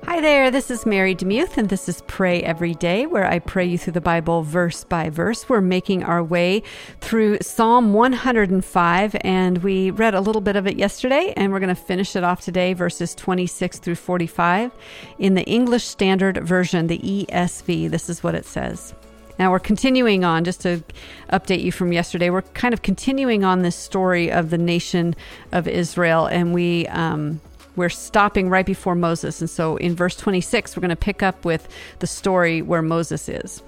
Hi there, this is Mary Demuth, and this is Pray Every Day, where I pray you through the Bible verse by verse. We're making our way through Psalm 105, and we read a little bit of it yesterday, and we're going to finish it off today, verses 26 through 45. In the English Standard Version, the ESV, this is what it says. Now we're continuing on, just to update you from yesterday, we're kind of continuing on this story of the nation of Israel, and we're stopping right before Moses. And so in verse 26, we're going to pick up with the story where Moses is.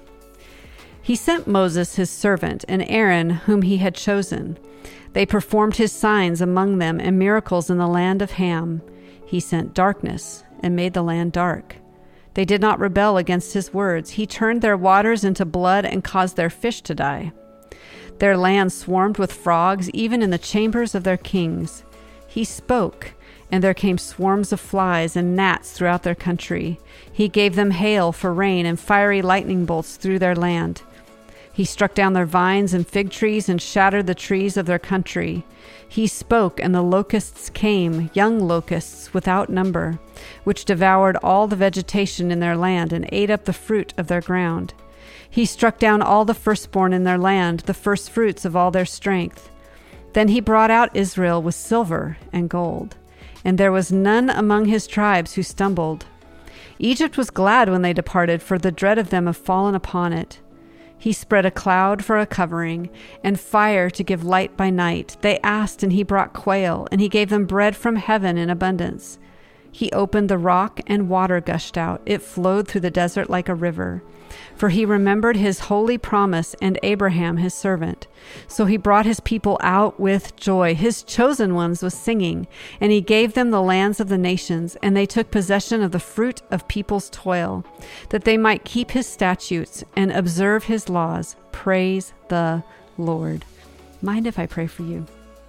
He sent Moses, his servant, and Aaron, whom he had chosen. They performed his signs among them and miracles in the land of Ham. He sent darkness and made the land dark. They did not rebel against his words. He turned their waters into blood and caused their fish to die. Their land swarmed with frogs, even in the chambers of their kings. He spoke, and there came swarms of flies and gnats throughout their country. He gave them hail for rain and fiery lightning bolts through their land. He struck down their vines and fig trees and shattered the trees of their country. He spoke, and the locusts came, young locusts without number, which devoured all the vegetation in their land and ate up the fruit of their ground. He struck down all the firstborn in their land, the firstfruits of all their strength. Then he brought out Israel with silver and gold, and there was none among his tribes who stumbled. Egypt was glad when they departed, for the dread of them have fallen upon it. He spread a cloud for a covering, and fire to give light by night. They asked, and he brought quail, and he gave them bread from heaven in abundance. He opened the rock, and water gushed out. It flowed through the desert like a river. For he remembered his holy promise and Abraham his servant. So he brought his people out with joy, his chosen ones with singing, and he gave them the lands of the nations, and they took possession of the fruit of people's toil, that they might keep his statutes and observe his laws. Praise the Lord. Mind if I pray for you?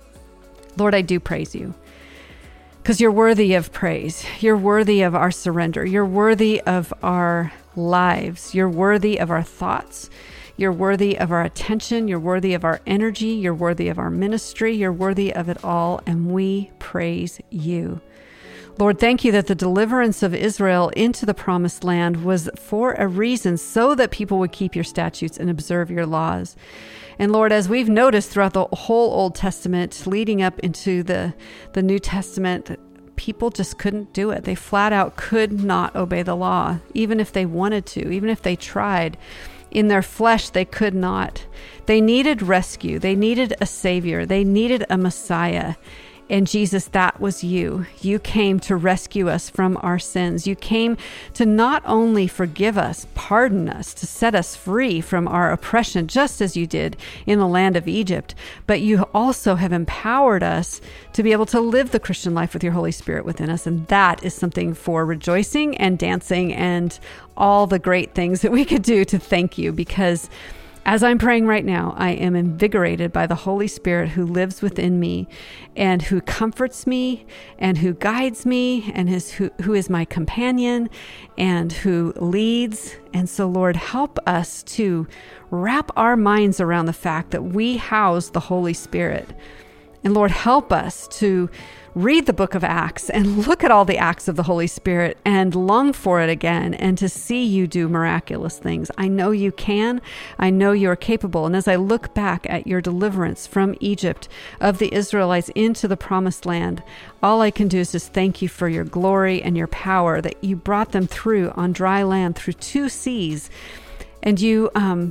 Lord, I do praise you, because you're worthy of praise. You're worthy of our surrender. You're worthy of our lives. You're worthy of our thoughts. You're worthy of our attention. You're worthy of our energy. You're worthy of our ministry. You're worthy of it all, and we praise you. Lord, thank you that the deliverance of Israel into the promised land was for a reason, so that people would keep your statutes and observe your laws. And Lord, as we've noticed throughout the whole Old Testament, leading up into the New Testament, people just couldn't do it. They flat out could not obey the law, even if they wanted to, even if they tried. In their flesh, they could not. They needed rescue. They needed a savior. They needed a Messiah. And Jesus, that was you. You came to rescue us from our sins. You came to not only forgive us, pardon us, to set us free from our oppression, just as you did in the land of Egypt, but you also have empowered us to be able to live the Christian life with your Holy Spirit within us. And that is something for rejoicing and dancing and all the great things that we could do to thank you, because as I'm praying right now, I am invigorated by the Holy Spirit who lives within me and who comforts me and who guides me and who is my companion and who leads. And so, Lord, help us to wrap our minds around the fact that we house the Holy Spirit. And Lord, help us to read the book of Acts and look at all the acts of the Holy Spirit and long for it again and to see you do miraculous things. I know you can. I know you are capable. And as I look back at your deliverance from Egypt of the Israelites into the promised land, all I can do is just thank you for your glory and your power that you brought them through on dry land through 2 seas. And you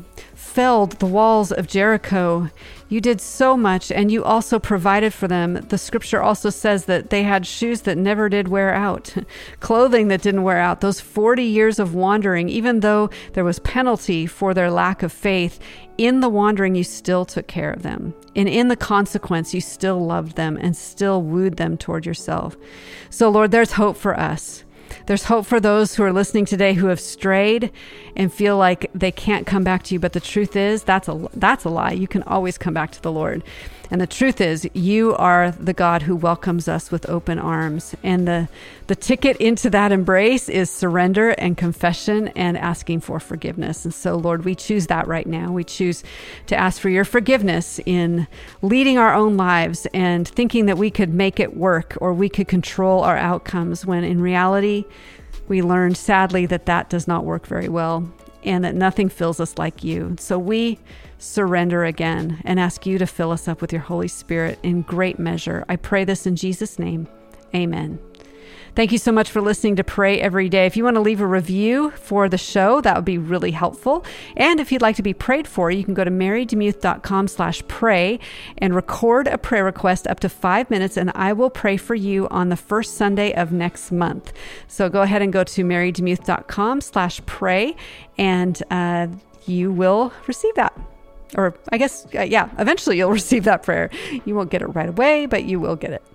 felled the walls of Jericho. You did so much, and you also provided for them. The scripture also says that they had shoes that never did wear out, clothing that didn't wear out. Those 40 years of wandering, even though there was penalty for their lack of faith, in the wandering, you still took care of them. And in the consequence, you still loved them and still wooed them toward yourself. So, Lord, there's hope for us. There's hope for those who are listening today who have strayed and feel like they can't come back to you. But the truth is, that's a lie. You can always come back to the Lord. And the truth is, you are the God who welcomes us with open arms. And the ticket into that embrace is surrender and confession and asking for forgiveness. And so, Lord, we choose that right now. We choose to ask for your forgiveness in leading our own lives and thinking that we could make it work or we could control our outcomes, when in reality, we learned sadly that does not work very well, and that nothing fills us like you. So we surrender again and ask you to fill us up with your Holy Spirit in great measure. I pray this in Jesus' name. Amen. Thank you so much for listening to Pray Every Day. If you want to leave a review for the show, that would be really helpful. And if you'd like to be prayed for, you can go to marydemuth.com/pray and record a prayer request up to 5 minutes, and I will pray for you on the first Sunday of next month. So go ahead and go to marydemuth.com/pray, and you will receive that. Or I guess, eventually you'll receive that prayer. You won't get it right away, but you will get it.